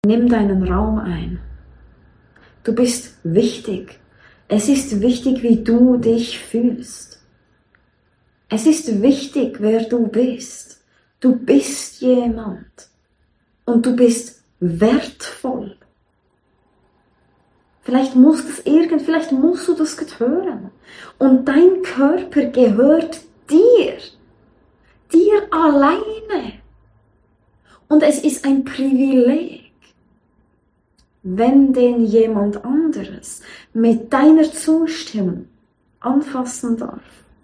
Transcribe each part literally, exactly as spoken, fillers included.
Nimm deinen Raum ein. Du bist wichtig. Es ist wichtig, wie du dich fühlst. Es ist wichtig, wer du bist. Du bist jemand. Und du bist wertvoll. Vielleicht musst es irgend, vielleicht musst du das hören. Und dein Körper gehört dir. Dir alleine. Und es ist ein Privileg, wenn den jemand anderes mit deiner Zustimmung anfassen darf.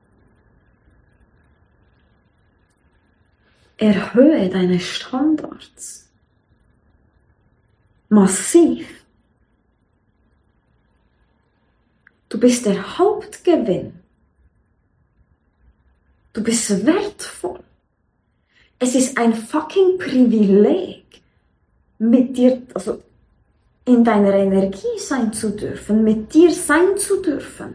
Erhöhe deine Standards. Massiv. Du bist der Hauptgewinn. Du bist wertvoll. Es ist ein fucking Privileg, mit dir, also in deiner Energie sein zu dürfen, mit dir sein zu dürfen.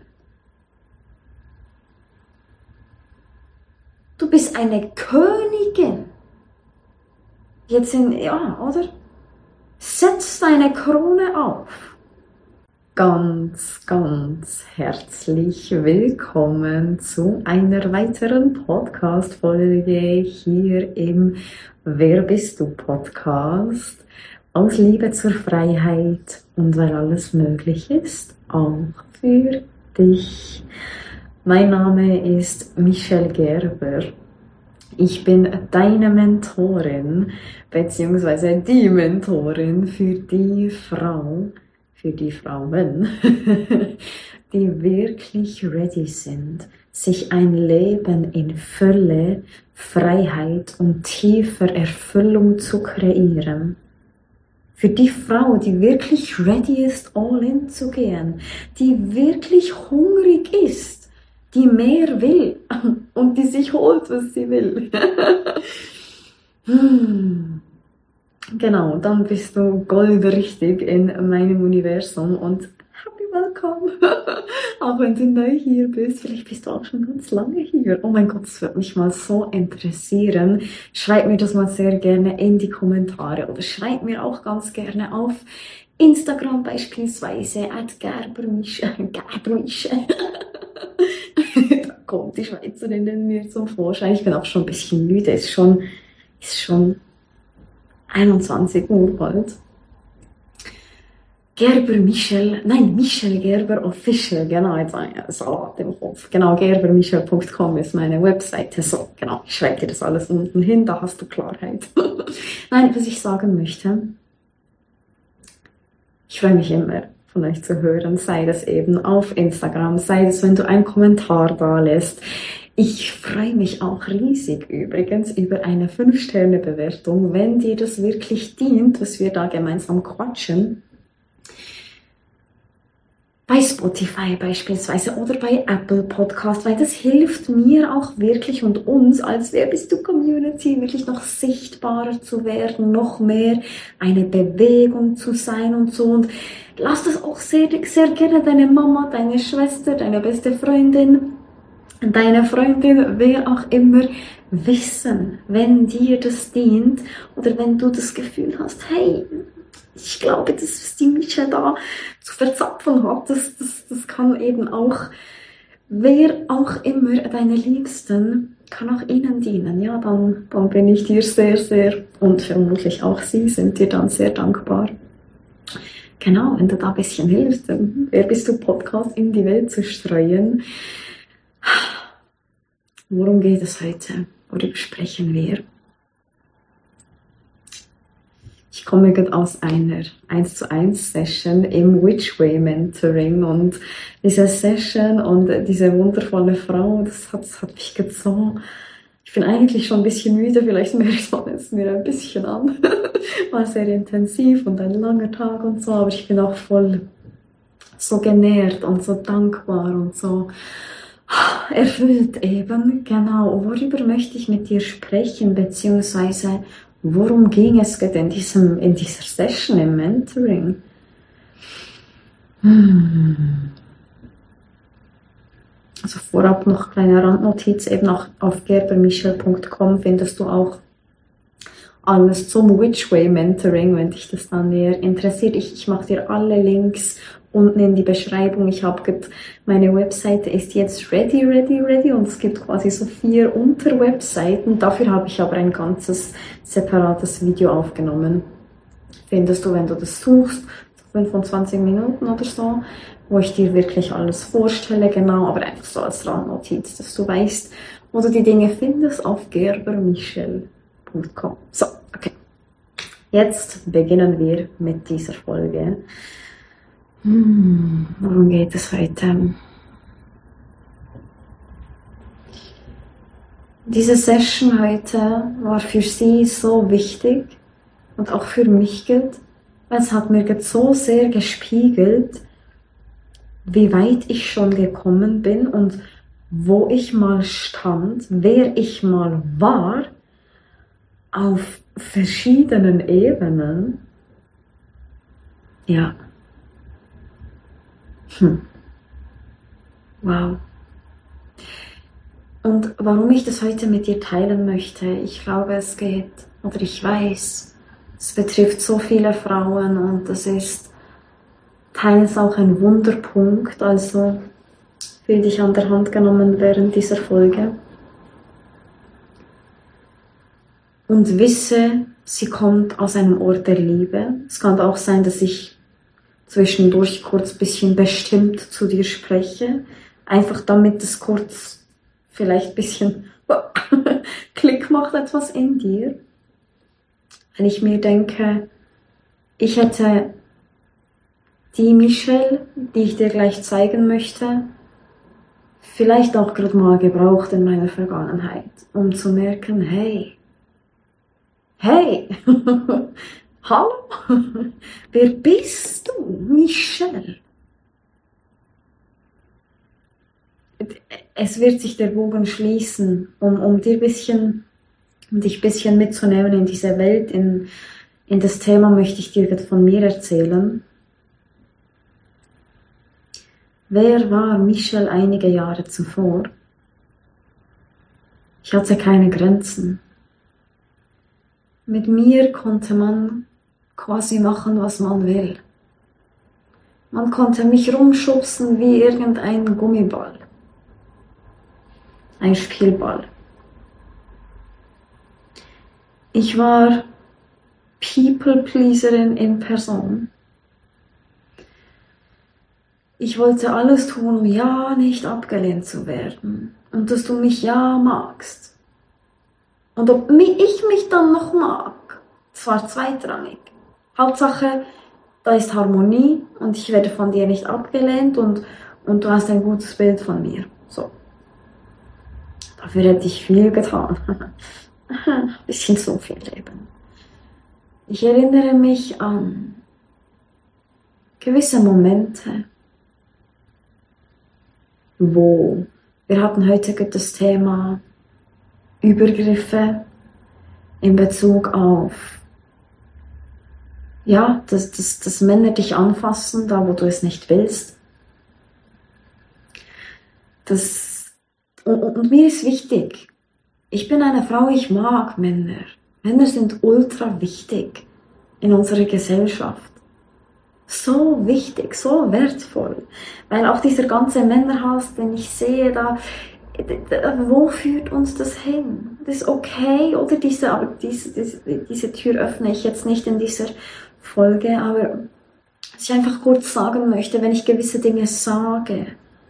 Du bist eine Königin. Jetzt in, ja, oder? Setz deine Krone auf. Ganz, ganz herzlich willkommen zu einer weiteren Podcast-Folge hier im Wer bist du Podcast. Aus Liebe zur Freiheit und weil alles möglich ist, auch für dich. Mein Name ist Michelle Gerber. Ich bin deine Mentorin, beziehungsweise die Mentorin für die Frau, für die Frauen, die wirklich ready sind, sich ein Leben in Fülle, Freiheit und tiefer Erfüllung zu kreieren. Für die Frau, die wirklich ready ist, all in zu gehen, die wirklich hungrig ist, die mehr will und die sich holt, was sie will. hm. Genau, dann bist du goldrichtig in meinem Universum und happy welcome. Auch wenn du neu hier bist, vielleicht bist du auch schon ganz lange hier. Oh mein Gott, das würde mich mal so interessieren. Schreib mir das mal sehr gerne in die Kommentare oder schreib mir auch ganz gerne auf Instagram beispielsweise at gerbermische. Gerbermische. Da kommt die Schweizerin in mir zum Vorschein. Ich bin auch schon ein bisschen müde. Ist schon, ist schon einundzwanzig Uhr bald. Gerber Michelle, nein, Michelle Gerber Official, genau, jetzt ein Salat im Kopf. Genau, gerber michelle punkt com ist meine Webseite. So, genau, ich schreibe dir das alles unten hin, da hast du Klarheit. Nein, was ich sagen möchte, ich freue mich immer, von euch zu hören, sei das eben auf Instagram, sei das, wenn du einen Kommentar da lässt. Ich freue mich auch riesig übrigens über eine fünf Sterne Bewertung, wenn dir das wirklich dient, was wir da gemeinsam quatschen. Bei Spotify beispielsweise oder bei Apple Podcast, weil das hilft mir auch wirklich und uns als Wer bist du Community wirklich noch sichtbarer zu werden, noch mehr eine Bewegung zu sein und so. Und lass das auch sehr, sehr gerne deine Mama, deine Schwester, deine beste Freundin, deine Freundin, wer auch immer, wissen, wenn dir das dient oder wenn du das Gefühl hast, hey, ich glaube, das, was die Michelle da zu verzapfen hat, das, das, das kann eben auch, wer auch immer deine Liebsten, kann auch ihnen dienen. Ja, dann, dann bin ich dir sehr, sehr, und vermutlich auch sie, sind dir dann sehr dankbar. Genau, wenn du da ein bisschen hilfst, wer bist du Podcast in die Welt zu streuen. Worum geht es heute? Worüber sprechen wir? Ich komme gerade aus einer eins zu eins Session im Which Way Mentoring und diese Session und diese wundervolle Frau, das hat, das hat mich gerade so, ich bin eigentlich schon ein bisschen müde, vielleicht merkt man es mir ein bisschen an. War sehr intensiv und ein langer Tag und so, aber ich bin auch voll so genährt und so dankbar und so erfüllt eben. Genau, worüber möchte ich mit dir sprechen, beziehungsweise worum ging es in, diesem, in dieser Session im Mentoring? Hm. Also vorab noch kleine Randnotiz, eben auch auf gerber michelle punkt com findest du auch alles zum Which Way Mentoring, wenn dich das dann näher interessiert. Ich, ich mache dir alle Links unten in die Beschreibung. Ich habe meine Webseite ist jetzt ready, ready, ready und es gibt quasi so vier Unterwebseiten. Dafür habe ich aber ein ganzes separates Video aufgenommen. Findest du, wenn du das suchst, fünfundzwanzig Minuten oder so, wo ich dir wirklich alles vorstelle, genau, aber einfach so als Randnotiz, dass du weißt, wo du die Dinge findest auf gerber michel punkt com. So, okay. Jetzt beginnen wir mit dieser Folge. Hm, worum geht es heute? Diese Session heute war für sie so wichtig und auch für mich, weil es hat mir so sehr gespiegelt, wie weit ich schon gekommen bin und wo ich mal stand, wer ich mal war, auf verschiedenen Ebenen. Ja. Hm. Wow. Und warum ich das heute mit dir teilen möchte, ich glaube, es geht, oder ich weiß, es betrifft so viele Frauen und es ist teils auch ein Wunderpunkt, also fühl dich an der Hand genommen während dieser Folge. Und wisse, sie kommt aus einem Ort der Liebe. Es kann auch sein, dass ich zwischendurch kurz ein bisschen bestimmt zu dir spreche, einfach damit es kurz vielleicht ein bisschen Klick macht etwas in dir. Wenn ich mir denke, ich hätte die Michelle, die ich dir gleich zeigen möchte, vielleicht auch gerade mal gebraucht in meiner Vergangenheit, um zu merken, hey, hey, hallo, wer bist du, Michelle? Es wird sich der Bogen schließen, um, um dir bisschen, um dich ein bisschen mitzunehmen in diese Welt, in, in das Thema möchte ich dir von mir erzählen. Wer war Michelle einige Jahre zuvor? Ich hatte keine Grenzen. Mit mir konnte man quasi machen, was man will. Man konnte mich rumschubsen wie irgendein Gummiball. Ein Spielball. Ich war People-Pleaserin in Person. Ich wollte alles tun, um ja nicht abgelehnt zu werden. Und dass du mich ja magst. Und ob ich mich dann noch mag, das war zweitrangig. Hauptsache, da ist Harmonie und ich werde von dir nicht abgelehnt und, und du hast ein gutes Bild von mir. So. Dafür hätte ich viel getan. Ein bisschen so viel Leben. Ich erinnere mich an gewisse Momente, wo wir hatten heute das Thema Übergriffe in Bezug auf, ja, dass, dass, dass Männer dich anfassen, da wo du es nicht willst. Das, und, und mir ist wichtig, ich bin eine Frau, ich mag Männer. Männer sind ultra wichtig in unserer Gesellschaft. So wichtig, so wertvoll. Weil auch dieser ganze Männerhass, den ich sehe, da, da wo führt uns das hin? Das ist okay, oder diese, aber diese, diese, diese Tür öffne ich jetzt nicht in dieser Folge, aber was ich einfach kurz sagen möchte, wenn ich gewisse Dinge sage,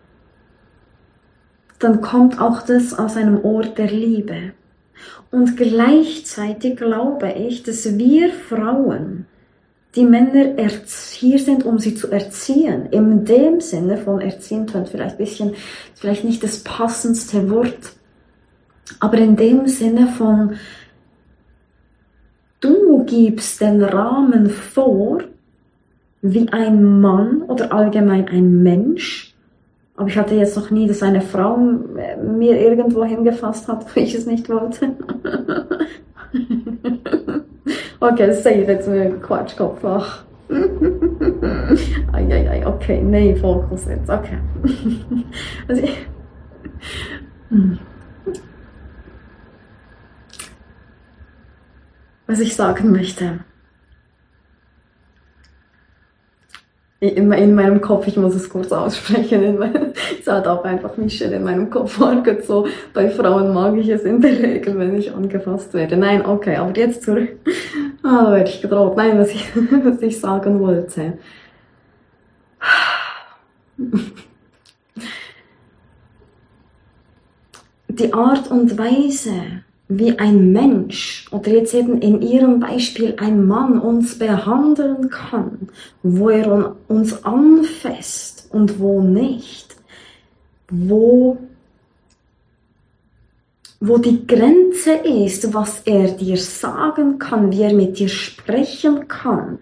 dann kommt auch das aus einem Ort der Liebe. Und gleichzeitig glaube ich, dass wir Frauen, die Männer hier sind, um sie zu erziehen. In dem Sinne von erziehen klingt vielleicht ein bisschen, vielleicht nicht das passendste Wort, aber in dem Sinne von, du gibst den Rahmen vor, wie ein Mann oder allgemein ein Mensch, aber ich hatte jetzt noch nie, dass eine Frau mir irgendwo hingefasst hat, wo ich es nicht wollte. Okay, das sage ich jetzt mit dem Quatschkopf. Ach. Eieiei, okay, nee, Fokus jetzt, okay. Also ich, was ich sagen möchte. Immer in meinem Kopf, ich muss es kurz aussprechen, in mein, es hat auch einfach Michel in meinem Kopf wartet so, bei Frauen mag ich es in der Regel, wenn ich angefasst werde. Nein, okay, aber jetzt zurück. Ah, da werde ich gedroht. Nein, was ich, was ich sagen wollte. Die Art und Weise, wie ein Mensch oder jetzt eben in Ihrem Beispiel ein Mann uns behandeln kann, wo er uns anfasst und wo nicht, wo, wo die Grenze ist, was er dir sagen kann, wie er mit dir sprechen kann.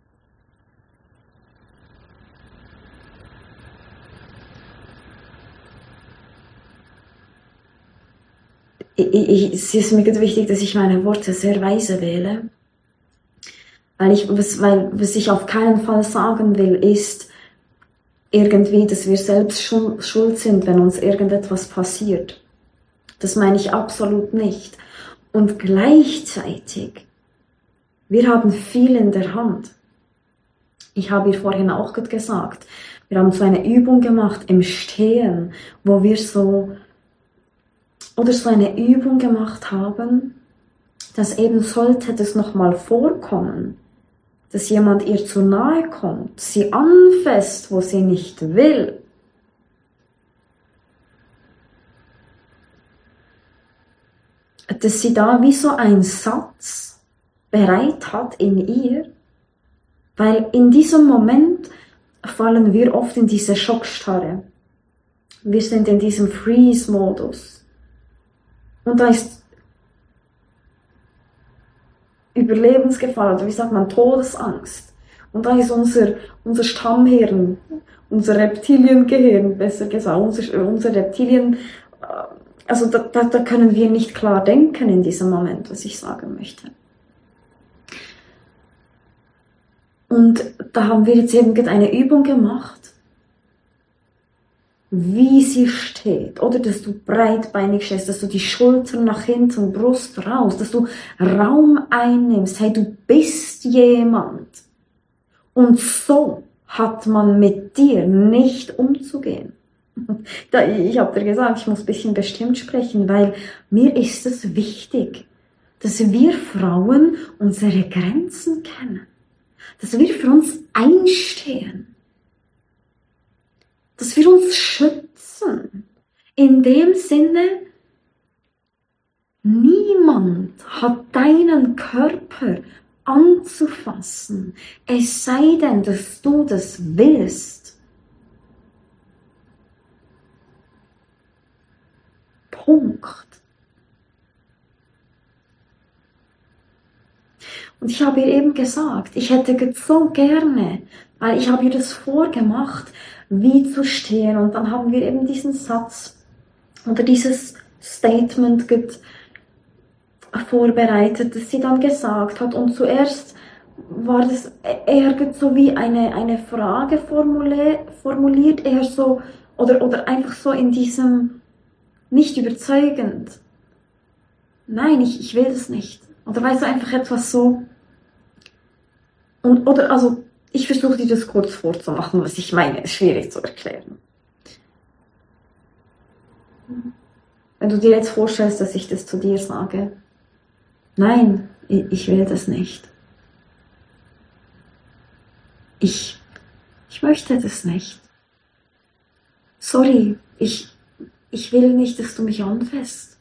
Ich, ich, es ist mir wichtig, dass ich meine Worte sehr weise wähle, weil ich, was, weil, was ich auf keinen Fall sagen will, ist irgendwie, dass wir selbst schuld sind, wenn uns irgendetwas passiert. Das meine ich absolut nicht. Und gleichzeitig, wir haben viel in der Hand. Ich habe ihr vorhin auch gesagt, wir haben so eine Übung gemacht im Stehen, wo wir so oder so eine Übung gemacht haben, dass eben sollte das nochmal vorkommen, dass jemand ihr zu nahe kommt, sie anfasst, wo sie nicht will, dass sie da wie so ein Satz bereit hat in ihr, weil in diesem Moment fallen wir oft in diese Schockstarre. Wir sind in diesem Freeze-Modus. Und da ist Überlebensgefahr, oder wie sagt man, Todesangst. Und da ist unser, unser Stammhirn, unser Reptiliengehirn, besser gesagt, unser, unser Reptilien, also da, da, da können wir nicht klar denken in diesem Moment, was ich sagen möchte. Und da haben wir jetzt eben eine Übung gemacht, wie sie steht, oder dass du breitbeinig stehst, dass du die Schultern nach hinten, Brust raus, dass du Raum einnimmst, hey, du bist jemand. Und so hat man mit dir nicht umzugehen. Ich habe dir gesagt, ich muss ein bisschen bestimmt sprechen, weil mir ist es wichtig, dass wir Frauen unsere Grenzen kennen, dass wir für uns einstehen, dass wir uns schützen. In dem Sinne, niemand hat deinen Körper anzufassen, es sei denn, dass du das willst. Punkt. Und ich habe ihr eben gesagt, ich hätte so gerne, weil ich habe ihr das vorgemacht, wie zu stehen. Und dann haben wir eben diesen Satz oder dieses Statement vorbereitet, das sie dann gesagt hat. Und zuerst war das eher so wie eine, eine Frage formuliert, eher so, oder, oder einfach so in diesem, nicht überzeugend. Nein, ich, ich will das nicht. Oder weißt du, einfach etwas so. Und, oder, also, ich versuche dir das kurz vorzumachen, was ich meine, ist schwierig zu erklären. Wenn du dir jetzt vorstellst, dass ich das zu dir sage, nein, ich will das nicht. Ich, ich möchte das nicht. Sorry, ich, ich will nicht, dass du mich anfasst.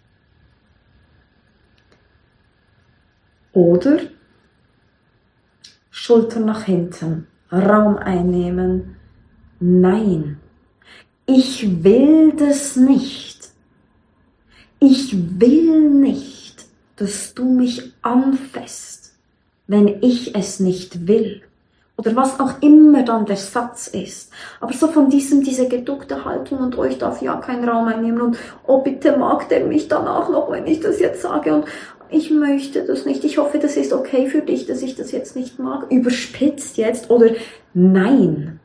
Oder Schultern nach hinten, Raum einnehmen. Nein, ich will das nicht. Ich will nicht, dass du mich anfasst, wenn ich es nicht will. Oder was auch immer dann der Satz ist. Aber so von diesem, diese geduckte Haltung und oh, ich darf ja keinen Raum einnehmen und oh, bitte mag der mich danach noch, wenn ich das jetzt sage und ich möchte das nicht, ich hoffe, das ist okay für dich, dass ich das jetzt nicht mag. Überspitzt jetzt oder nein.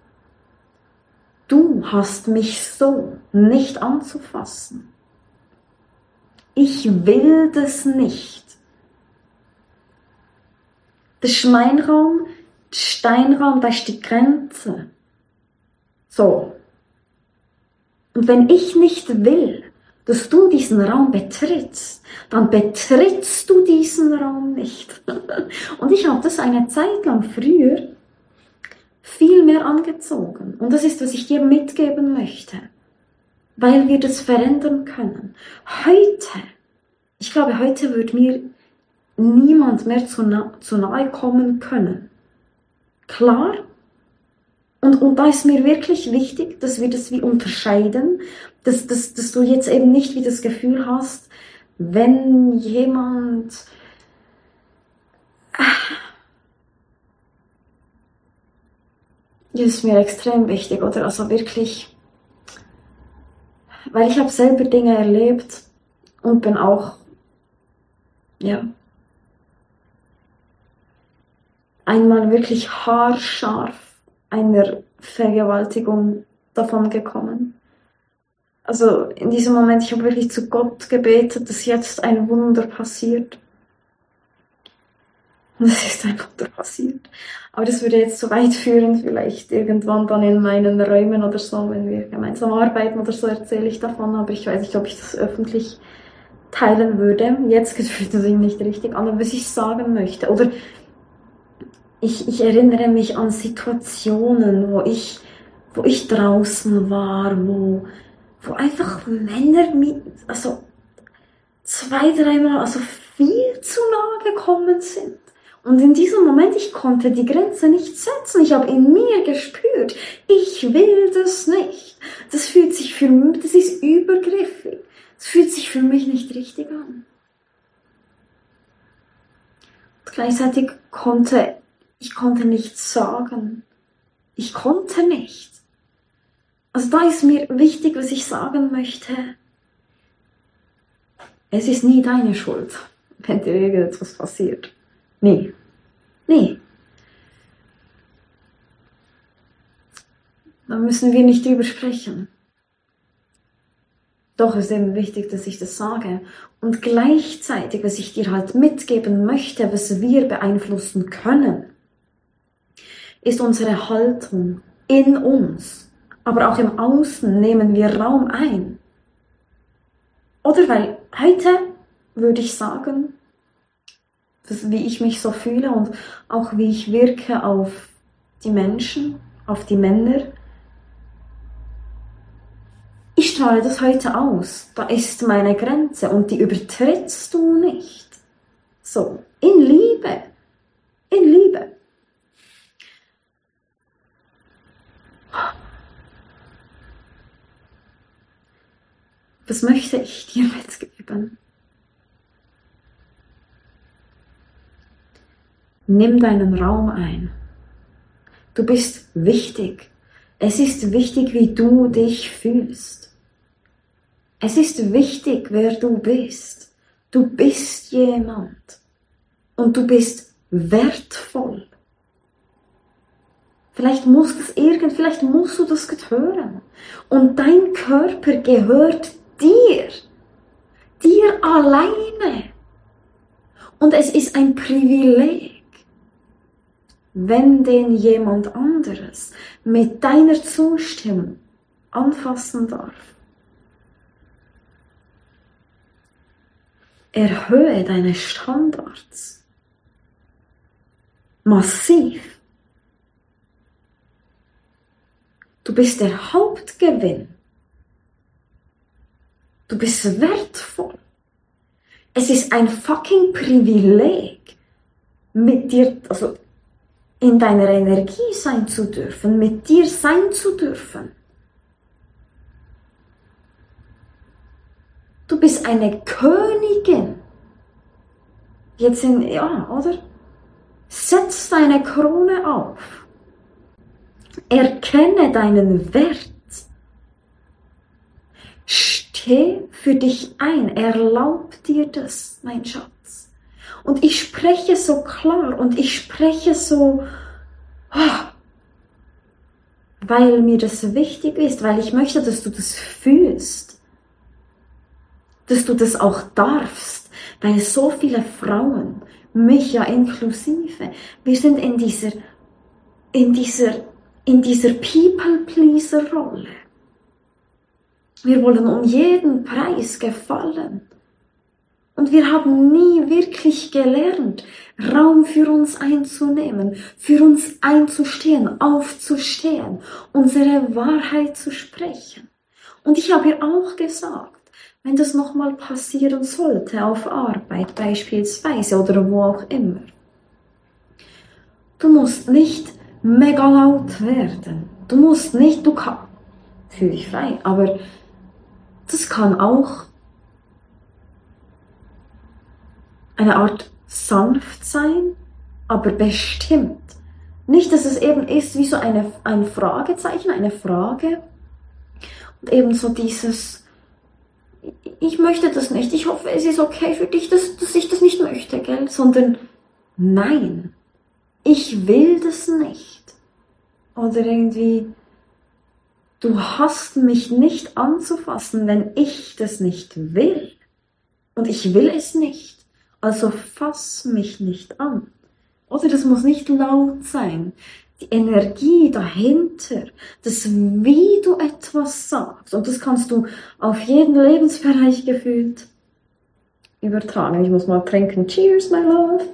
Du hast mich so nicht anzufassen. Ich will das nicht. Das ist mein Raum, das ist dein Raum, das ist die Grenze. So. Und wenn ich nicht will, dass du diesen Raum betrittst, dann betrittst du diesen Raum nicht. Und ich habe das eine Zeit lang früher viel mehr angezogen. Und das ist, was ich dir mitgeben möchte, weil wir das verändern können. Heute, ich glaube, heute wird mir niemand mehr zu, na zu nahe kommen können. Klar. Und, und da ist mir wirklich wichtig, dass wir das wie unterscheiden, dass, dass, dass du jetzt eben nicht wie das Gefühl hast, wenn jemand das ist mir extrem wichtig, oder? Also wirklich, weil ich habe selber Dinge erlebt und bin auch, ja, einmal wirklich haarscharf einer Vergewaltigung davon gekommen. Also in diesem Moment, ich habe wirklich zu Gott gebetet, dass jetzt ein Wunder passiert. Und es ist ein Wunder passiert. Aber das würde jetzt zu weit führen, vielleicht irgendwann dann in meinen Räumen oder so, wenn wir gemeinsam arbeiten oder so, erzähle ich davon. Aber ich weiß nicht, ob ich das öffentlich teilen würde. Jetzt fühlt es sich nicht richtig an, aber was ich sagen möchte. Oder ich, ich erinnere mich an Situationen, wo ich, wo ich draußen war, wo, wo einfach Männer mit, also zwei, dreimal, also viel zu nahe gekommen sind. Und in diesem Moment, ich konnte die Grenze nicht setzen. Ich habe in mir gespürt, ich will das nicht. Das fühlt sich für mich, das ist übergriffig. Das fühlt sich für mich nicht richtig an. Und gleichzeitig konnte, ich konnte nichts sagen. Ich konnte nicht. Also da ist mir wichtig, was ich sagen möchte. Es ist nie deine Schuld, wenn dir irgendetwas passiert. Nee. Nee. Da müssen wir nicht drüber sprechen. Doch es ist eben wichtig, dass ich das sage. Und gleichzeitig, was ich dir halt mitgeben möchte, was wir beeinflussen können, ist unsere Haltung in uns. Aber auch im Außen nehmen wir Raum ein. Oder weil heute würde ich sagen, das, wie ich mich so fühle und auch wie ich wirke auf die Menschen, auf die Männer. Ich strahle das heute aus. Da ist meine Grenze und die übertrittst du nicht. So, in Liebe. In Liebe. Was möchte ich dir mitgeben? Nimm deinen Raum ein. Du bist wichtig. Es ist wichtig, wie du dich fühlst. Es ist wichtig, wer du bist. Du bist jemand. Und du bist wertvoll. Vielleicht muss das irgend, vielleicht musst du das hören. Und dein Körper gehört dir. Dir alleine. Und es ist ein Privileg, wenn den jemand anderes mit deiner Zustimmung anfassen darf. Erhöhe deine Standards. Massiv. Du bist der Hauptgewinn. Du bist wertvoll. Es ist ein fucking Privileg, mit dir, also in deiner Energie sein zu dürfen, mit dir sein zu dürfen. Du bist eine Königin. Jetzt in, ja, oder? Setz deine Krone auf. Erkenne deinen Wert. Steh für dich ein. Erlaub dir das, mein Schatz. Und ich spreche so klar und ich spreche so, oh, weil mir das wichtig ist, weil ich möchte, dass du das fühlst. Dass du das auch darfst, weil so viele Frauen mich ja inklusive. Wir sind in dieser, in dieser, in dieser People-Pleaser-Rolle. Wir wollen um jeden Preis gefallen. Und wir haben nie wirklich gelernt, Raum für uns einzunehmen, für uns einzustehen, aufzustehen, unsere Wahrheit zu sprechen. Und ich habe ihr auch gesagt, wenn das nochmal passieren sollte, auf Arbeit beispielsweise oder wo auch immer, du musst nicht mega laut werden. Du musst nicht, du kannst, fühl dich frei, aber das kann auch eine Art sanft sein, aber bestimmt. Nicht, dass es eben ist wie so eine, ein Fragezeichen, eine Frage. Und eben so dieses, ich möchte das nicht, ich hoffe, es ist okay für dich, dass, dass ich das nicht möchte, gell? Sondern nein, ich will das nicht. Oder irgendwie, du hast mich nicht anzufassen, wenn ich das nicht will. Und ich will es nicht. Also fass mich nicht an. Oder das muss nicht laut sein. Die Energie dahinter, das wie du etwas sagst. Und das kannst du auf jeden Lebensbereich gefühlt übertragen. Ich muss mal trinken. Cheers, my love.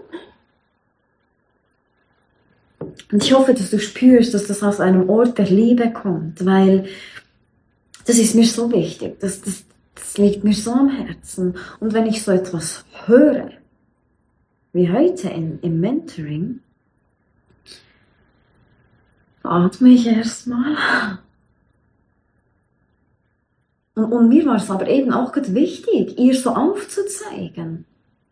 Und ich hoffe, dass du spürst, dass das aus einem Ort der Liebe kommt, weil das ist mir so wichtig. Das, das, das liegt mir so am Herzen. Und wenn ich so etwas höre, wie heute in, im Mentoring, atme ich erstmal. Und, und mir war es aber eben auch gut wichtig, ihr so aufzuzeigen.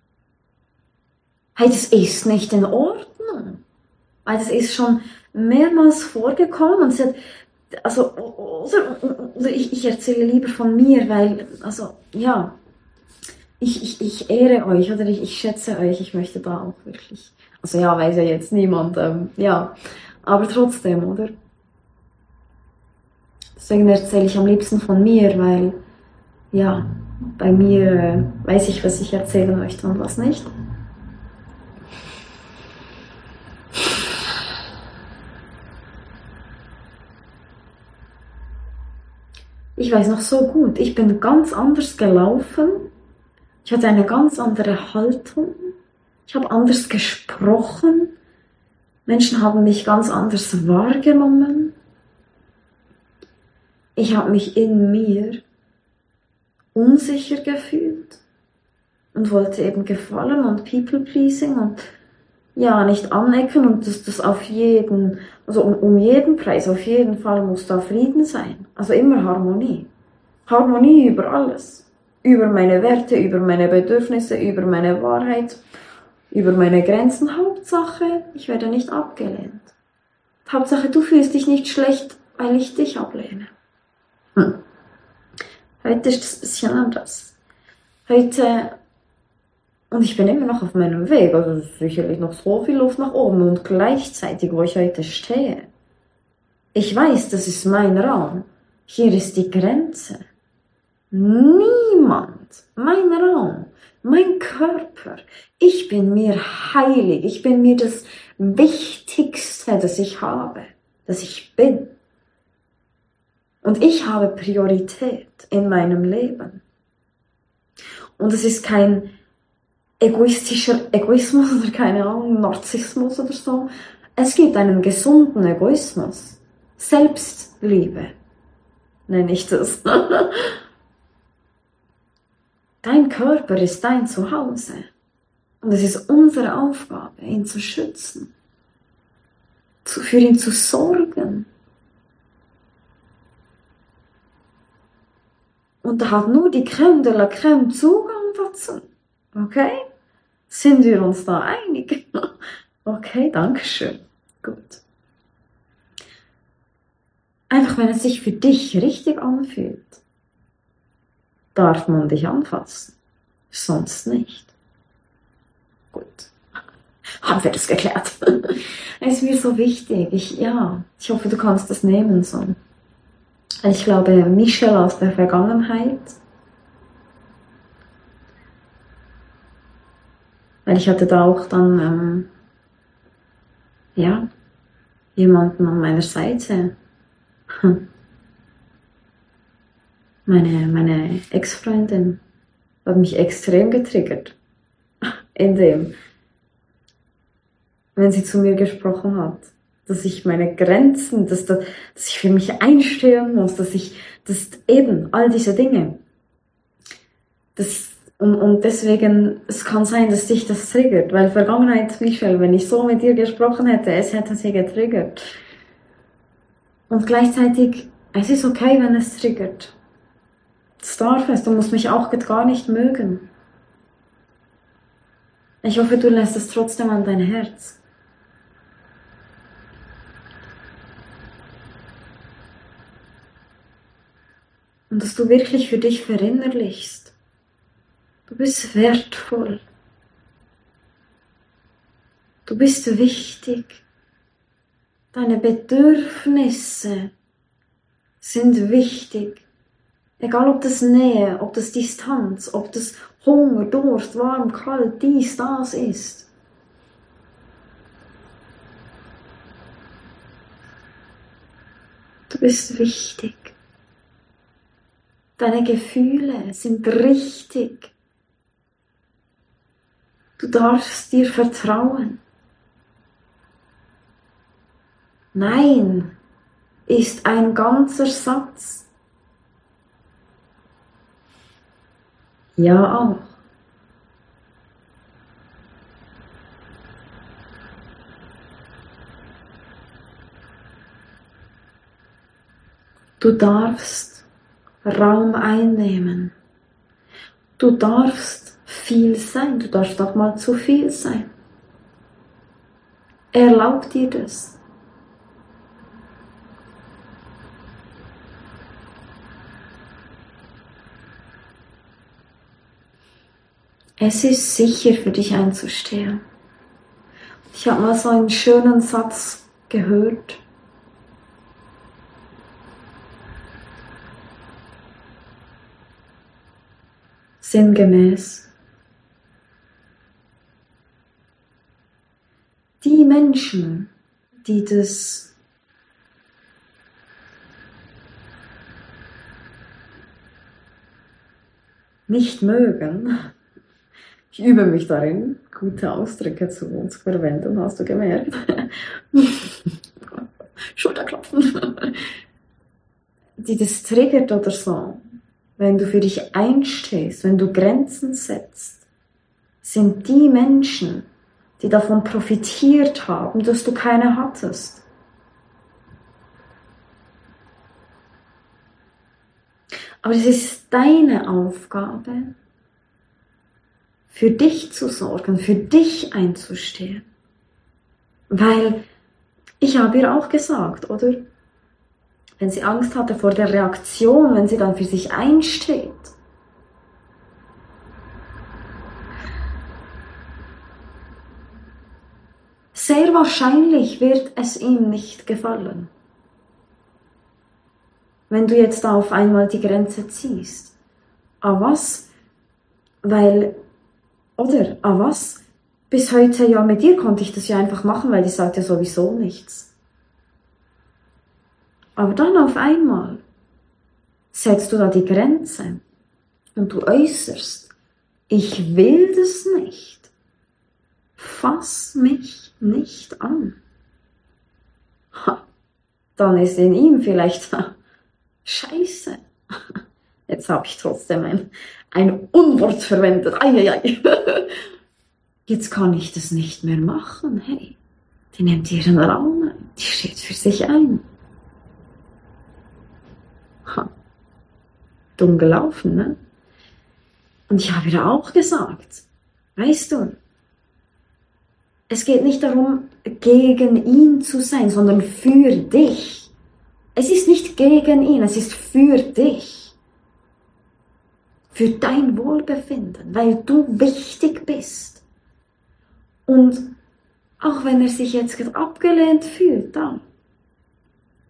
Hey, das ist nicht in Ordnung. Weil das ist schon mehrmals vorgekommen und sie hat, also, oder, oder ich, ich erzähle lieber von mir, weil, also, ja, ich, ich, ich ehre euch, oder ich, ich schätze euch, ich möchte da auch wirklich, also ja, weiß ja jetzt niemand, ähm, ja, aber trotzdem, oder? Deswegen erzähle ich am liebsten von mir, weil, ja, bei mir äh, weiß ich, was ich erzählen möchte und was nicht. Ich weiß noch so gut, ich bin ganz anders gelaufen. Ich hatte eine ganz andere Haltung. Ich habe anders gesprochen. Menschen haben mich ganz anders wahrgenommen. Ich habe mich in mir unsicher gefühlt und wollte eben gefallen und People-Pleasing und ja, nicht anecken und das, das auf jeden, also um, um jeden Preis, auf jeden Fall muss da Frieden sein. Also immer Harmonie. Harmonie über alles. Über meine Werte, über meine Bedürfnisse, über meine Wahrheit, über meine Grenzen. Hauptsache, ich werde nicht abgelehnt. Hauptsache, du fühlst dich nicht schlecht, weil ich dich ablehne. Hm. Heute ist das ein bisschen anders. Heute, und ich bin immer noch auf meinem Weg, also sicherlich noch so viel Luft nach oben und gleichzeitig, wo ich heute stehe. Ich weiß, das ist mein Raum. Hier ist die Grenze. Niemand, mein Raum, mein Körper, ich bin mir heilig, ich bin mir das Wichtigste, das ich habe, das ich bin. Und ich habe Priorität in meinem Leben. Und es ist kein egoistischer Egoismus oder keine Ahnung, Narzissmus oder so. Es gibt einen gesunden Egoismus. Selbstliebe nenne ich das. Dein Körper ist dein Zuhause. Und es ist unsere Aufgabe, ihn zu schützen. Für ihn zu sorgen. Und da hat nur die Crème de la Crème Zugang dazu. Okay? Sind wir uns da einig? Okay, danke schön. Gut. Einfach, wenn es sich für dich richtig anfühlt, darf man dich anfassen. Sonst nicht. Gut. Haben wir das geklärt? Es ist mir so wichtig. Ich, ja, ich hoffe, du kannst das nehmen, so. Ich glaube, Michelle aus der Vergangenheit, Weil ich hatte da auch dann, ähm, ja, jemanden an meiner Seite. Meine, meine Ex-Freundin hat mich extrem getriggert. In dem, wenn sie zu mir gesprochen hat, dass ich meine Grenzen, dass, dass ich für mich einstehen muss, dass ich, dass eben all diese Dinge. Das, und, und deswegen, es kann sein, dass dich das triggert, weil Vergangenheit, Michelle, wenn ich so mit dir gesprochen hätte, es hätte sie getriggert. Und gleichzeitig, es ist okay, wenn es triggert. Das darf es, du musst mich auch gar nicht mögen. Ich hoffe, du lässt es trotzdem an dein Herz. Und dass du wirklich für dich verinnerlichst. Du bist wertvoll. Du bist wichtig. Deine Bedürfnisse sind wichtig. Egal ob das Nähe, ob das Distanz, ob das Hunger, Durst, warm, kalt, dies, das ist. Du bist wichtig. Deine Gefühle sind richtig. Du darfst dir vertrauen. Nein ist ein ganzer Satz. Ja auch. Du darfst Raum einnehmen. Du darfst viel sein. Du darfst auch mal zu viel sein. Erlaub dir das. Es ist sicher für dich einzustehen. Ich habe mal so einen schönen Satz gehört. Sinngemäß. Die Menschen, die das nicht mögen, ich übe mich darin, gute Ausdrücke zu, zu verwenden, hast du gemerkt? Schulterklopfen. Die das triggert oder so, wenn du für dich einstehst, wenn du Grenzen setzt, sind die Menschen, die davon profitiert haben, dass du keine hattest. Aber es ist deine Aufgabe, für dich zu sorgen, für dich einzustehen. Weil, ich habe ihr auch gesagt, oder? Wenn sie Angst hatte vor der Reaktion, wenn sie dann für sich einsteht. Sehr wahrscheinlich wird es ihm nicht gefallen, wenn du jetzt da auf einmal die Grenze ziehst. Aber was? Weil, oder, aber was? Bis heute, ja, mit dir konnte ich das ja einfach machen, weil die sagt ja sowieso nichts. Aber dann auf einmal setzt du da die Grenze und du äußerst, ich will das nicht. Fass mich nicht an. Ha, dann ist in ihm vielleicht Scheiße. Jetzt habe ich trotzdem ein, ein Unwort verwendet. Eieiei. Jetzt kann ich das nicht mehr machen. Hey, die nimmt ihren Raum ein. Die steht für sich ein. Ha. Dumm gelaufen, ne? Und ich habe ihr auch gesagt, weißt du, es geht nicht darum, gegen ihn zu sein, sondern für dich. Es ist nicht gegen ihn, es ist für dich. Für dein Wohlbefinden, weil du wichtig bist. Und auch wenn er sich jetzt abgelehnt fühlt, dann.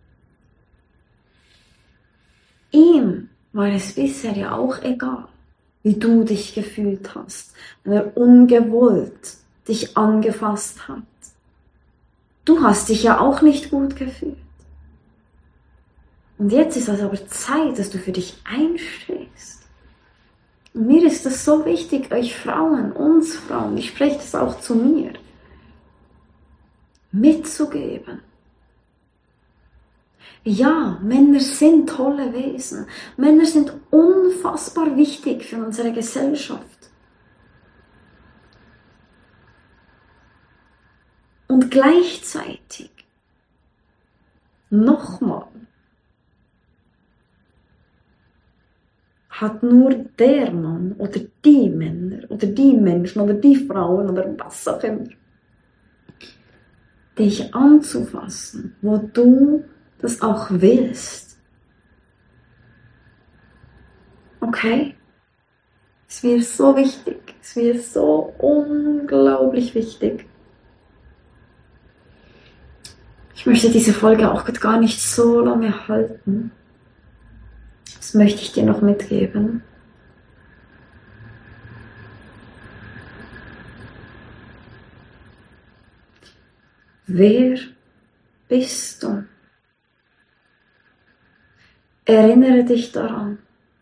Ihm war es bisher ja auch egal. wie du dich gefühlt hast, wenn er ungewollt dich angefasst hat. Du hast dich ja auch nicht gut gefühlt. Und jetzt ist es aber Zeit, dass du für dich einstehst. Und mir ist das so wichtig, euch Frauen, uns Frauen, ich spreche das auch zu mir, mitzugeben. Ja, Männer sind tolle Wesen. Männer sind unfassbar wichtig für unsere Gesellschaft. Und gleichzeitig, nochmal, hat nur der Mann oder die Männer oder die Menschen oder die Frauen oder was auch immer, dich anzufassen, wo du das auch willst. Okay? Es wird so wichtig. Es wird so unglaublich wichtig. Ich möchte diese Folge auch gar nicht so lange halten. Das möchte ich dir noch mitgeben. Wer bist du? Erinnere dich daran.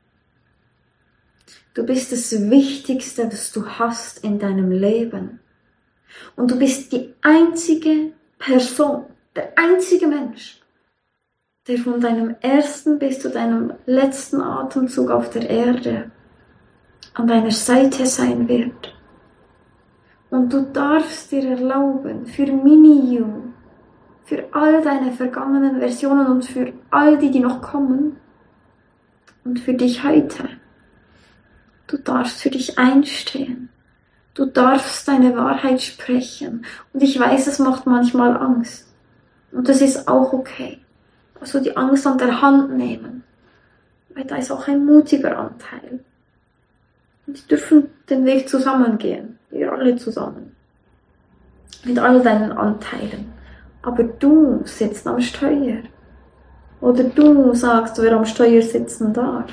Du bist das Wichtigste, was du hast in deinem Leben. Und du bist die einzige Person, der einzige Mensch, der von deinem ersten bis zu deinem letzten Atemzug auf der Erde an deiner Seite sein wird. Und du darfst dir erlauben, für Mini-You, für all deine vergangenen Versionen und für all die, die noch kommen und für dich heute, du darfst für dich einstehen. Du darfst deine Wahrheit sprechen. Und ich weiß, es macht manchmal Angst. Und das ist auch okay. Also die Angst an der Hand nehmen. Weil da ist auch ein mutiger Anteil. Und die dürfen den Weg zusammengehen. Wir alle zusammen. Mit all deinen Anteilen. Aber du sitzt am Steuer. Oder du sagst, wer am Steuer sitzen darf.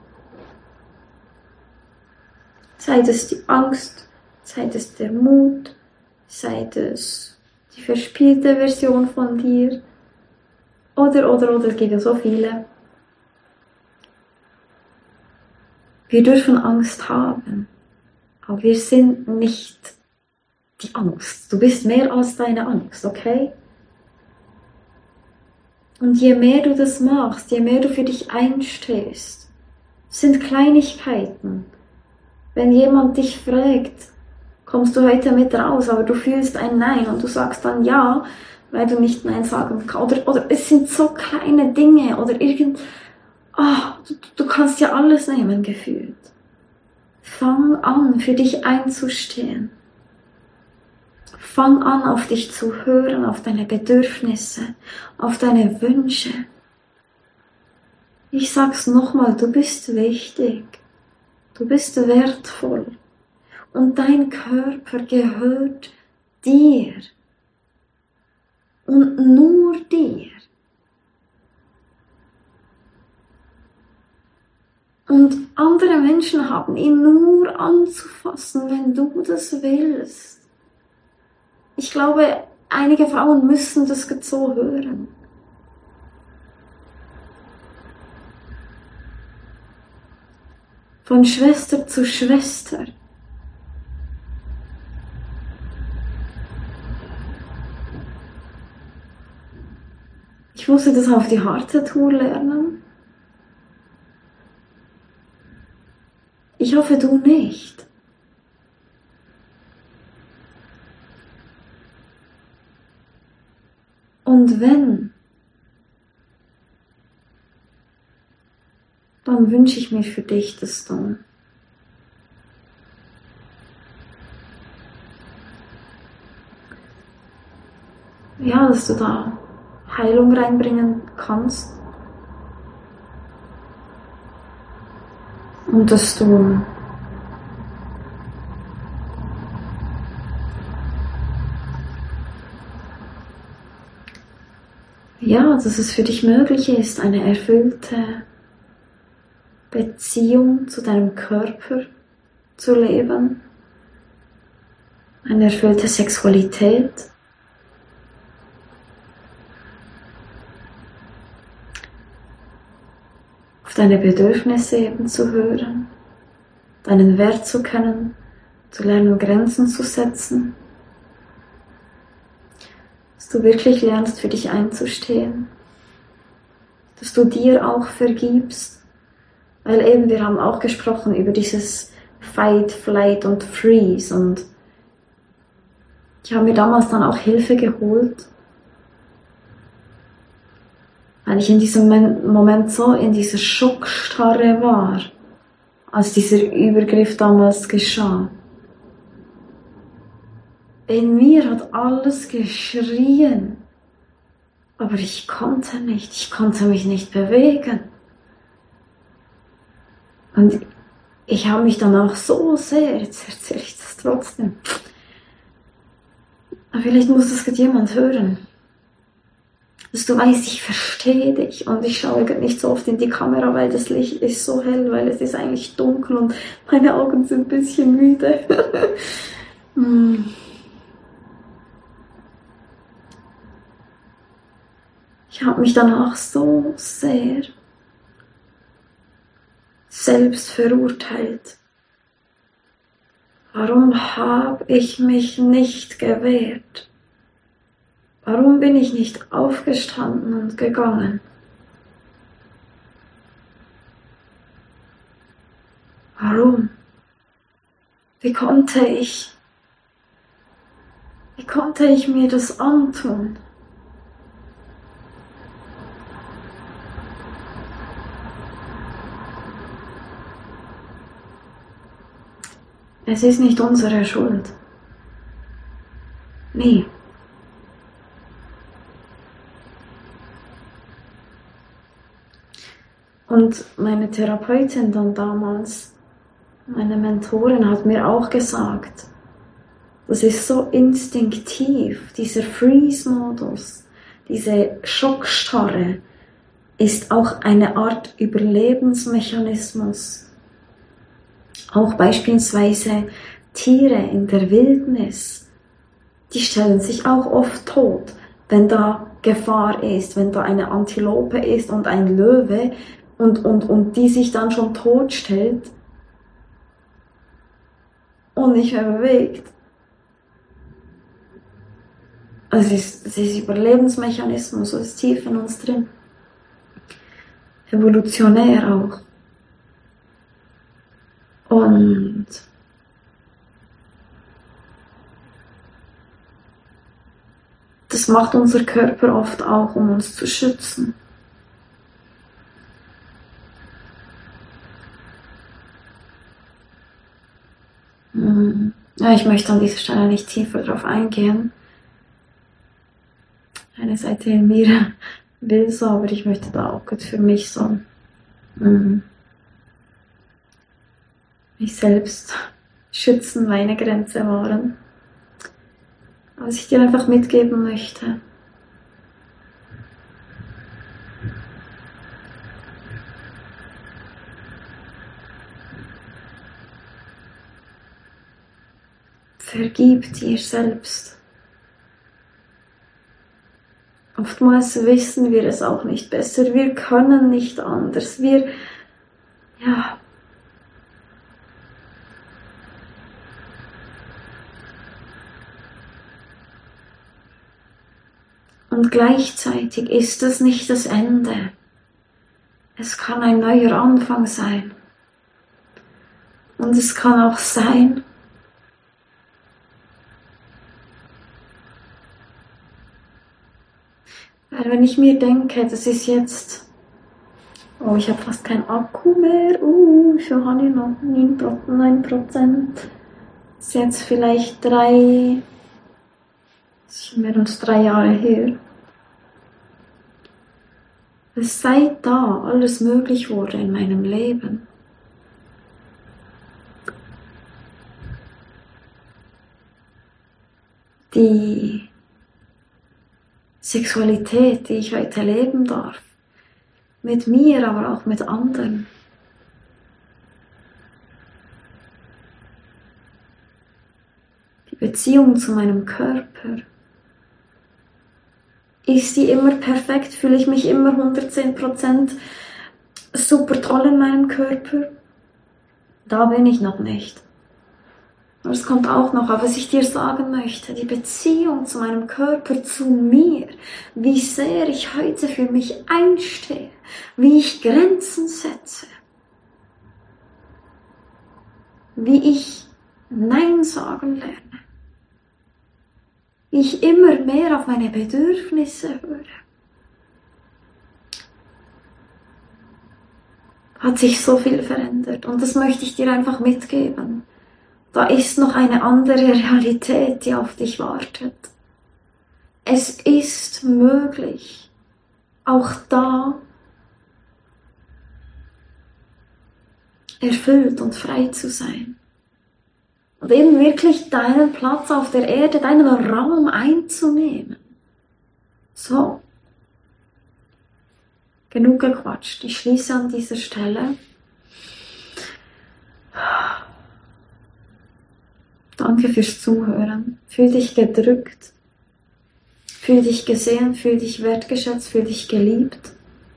Sei es die Angst, sei es der Mut, sei es die verspielte Version von dir. Oder, oder, oder, es gibt ja so viele. Wir dürfen Angst haben, aber wir sind nicht die Angst. Du bist mehr als deine Angst, okay? Und je mehr du das machst, je mehr du für dich einstehst, sind Kleinigkeiten. Wenn jemand dich fragt, kommst du heute mit raus, aber du fühlst ein Nein und du sagst dann Ja, weil du nicht Nein sagen kannst. Oder, oder es sind so kleine Dinge oder irgend... Oh, du, du kannst ja alles nehmen, gefühlt. Fang an, für dich einzustehen. Fang an, auf dich zu hören, auf deine Bedürfnisse, auf deine Wünsche. Ich sag's nochmal, du bist wichtig. Du bist wertvoll. Und dein Körper gehört dir. Und nur dir. Und andere Menschen haben ihn nur anzufassen, wenn du das willst. Ich glaube, einige Frauen müssen das so hören. Von Schwester zu Schwester. Ich musste das auf die harte Tour lernen. Ich hoffe, du nicht. Und wenn, dann wünsche ich mir für dich, dass du ja, dass du da Heilung reinbringen kannst und dass du ja, dass es für dich möglich ist, eine erfüllte Beziehung zu deinem Körper zu leben, eine erfüllte Sexualität, auf deine Bedürfnisse eben zu hören, deinen Wert zu kennen, zu lernen, Grenzen zu setzen, dass du wirklich lernst, für dich einzustehen, dass du dir auch vergibst, weil eben wir haben auch gesprochen über dieses Fight, Flight und Freeze und ich habe mir damals dann auch Hilfe geholt, weil ich in diesem Moment so in dieser Schockstarre war, als dieser Übergriff damals geschah. In mir hat alles geschrien, aber ich konnte nicht, ich konnte mich nicht bewegen. Und ich habe mich danach so sehr, jetzt erzähle ich das trotzdem, aber vielleicht muss das gerade jemand hören, dass du weißt, ich verstehe dich und ich schaue nicht so oft in die Kamera, weil das Licht ist so hell, weil es ist eigentlich dunkel und meine Augen sind ein bisschen müde. Ich habe mich danach so sehr selbst verurteilt. Warum habe ich mich nicht gewehrt? Warum bin ich nicht aufgestanden und gegangen? Warum? Wie konnte ich, wie konnte ich mir das antun? Es ist nicht unsere Schuld. Nie. Und meine Therapeutin dann damals, meine Mentorin, hat mir auch gesagt, das ist so instinktiv, dieser Freeze-Modus, diese Schockstarre ist auch eine Art Überlebensmechanismus. Auch beispielsweise Tiere in der Wildnis, die stellen sich auch oft tot, wenn da Gefahr ist, wenn da eine Antilope ist und ein Löwe und, und, und die sich dann schon tot stellt und nicht mehr bewegt. Also es ist, es ist Überlebensmechanismus, es ist tief in uns drin. Evolutionär auch. Und das macht unser Körper oft auch, um uns zu schützen. Ja, ich möchte an dieser Stelle nicht tiefer darauf eingehen. Eine Seite in mir will so, aber ich möchte da auch gut für mich so mm, mich selbst schützen, meine Grenze wahren. Was ich dir einfach mitgeben möchte. Vergib dir selbst. Oftmals wissen wir es auch nicht besser. Wir können nicht anders. Wir, ja, und gleichzeitig ist es nicht das Ende. Es kann ein neuer Anfang sein. Und es kann auch sein, weil wenn ich mir denke, das ist jetzt, oh, ich habe fast keinen Akku mehr, uh, schon habe ich noch neun Prozent. Das ist jetzt vielleicht drei, das ist mehr als drei Jahre her. Dass seit da alles möglich wurde in meinem Leben. Die Sexualität, die ich heute leben darf, mit mir, aber auch mit anderen. Beziehung zu meinem Körper. Ist die immer perfekt? Fühle ich mich immer hundertzehn Prozent super toll in meinem Körper? Da bin ich noch nicht. Das kommt auch noch, aber was ich dir sagen möchte, die Beziehung zu meinem Körper, zu mir, wie sehr ich heute für mich einstehe, wie ich Grenzen setze, wie ich Nein sagen lerne, wie ich immer mehr auf meine Bedürfnisse höre. Hat sich so viel verändert und das möchte ich dir einfach mitgeben. Da ist noch eine andere Realität, die auf dich wartet. Es ist möglich, auch da erfüllt und frei zu sein. Und eben wirklich deinen Platz auf der Erde, deinen Raum einzunehmen. So. Genug gequatscht. Ich schließe an dieser Stelle. Danke fürs Zuhören. Fühl dich gedrückt. Fühl dich gesehen, fühl dich wertgeschätzt, fühl dich geliebt.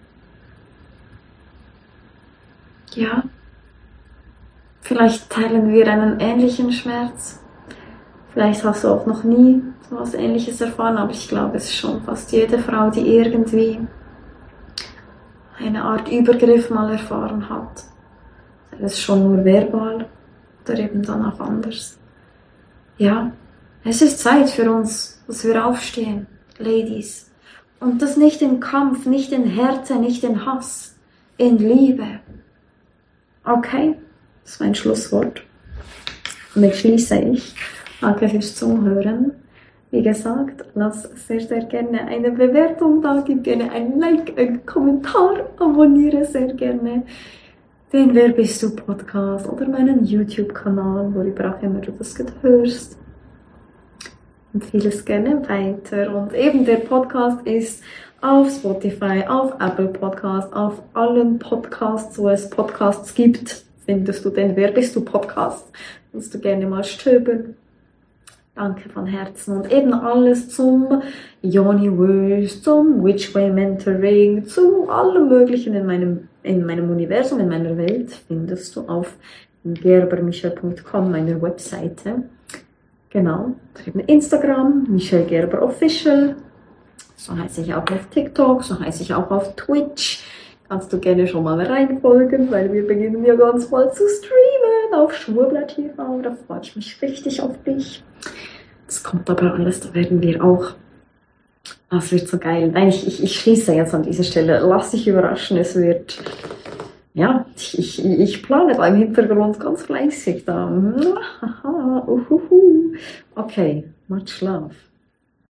Ja. Vielleicht teilen wir einen ähnlichen Schmerz. Vielleicht hast du auch noch nie so etwas Ähnliches erfahren, aber ich glaube, es ist schon fast jede Frau, die irgendwie eine Art Übergriff mal erfahren hat. Sei es schon nur verbal oder eben dann auch anders. Ja, es ist Zeit für uns, dass wir aufstehen, Ladies. Und das nicht in Kampf, nicht in Härte, nicht in Hass, in Liebe. Okay, das ist mein Schlusswort. Und jetzt schließe ich. Danke fürs Zuhören. Wie gesagt, lass sehr, sehr gerne eine Bewertung da, gib gerne ein Like, einen Kommentar, abonniere sehr gerne den Wer bist du Podcast oder meinen YouTube-Kanal, worüber auch immer du das hörst. Empfehle es gerne weiter. Und eben der Podcast ist auf Spotify, auf Apple Podcast, auf allen Podcasts, wo es Podcasts gibt, findest du den Wer bist du Podcast. Kannst du gerne mal stöbern. Danke von Herzen. Und eben alles zum Yoniverse, zum Witchway Mentoring, zu allem Möglichen in meinem, in meinem Universum, in meiner Welt findest du auf gerber michel punkt com, meiner Webseite. Genau. Eben Instagram, Michelle Gerber Official. So heiße ich auch auf TikTok, so heiße ich auch auf Twitch. Kannst du gerne schon mal reinfolgen, weil wir beginnen ja ganz bald zu streamen auf Schwurbler T V. Da freue ich mich richtig auf dich. Das kommt aber alles, da werden wir auch. Das wird so geil. Nein, ich, ich, ich schließe jetzt an dieser Stelle. Lass dich überraschen, es wird. Ja, ich, ich, ich plane da im Hintergrund ganz fleißig da. Okay, much love.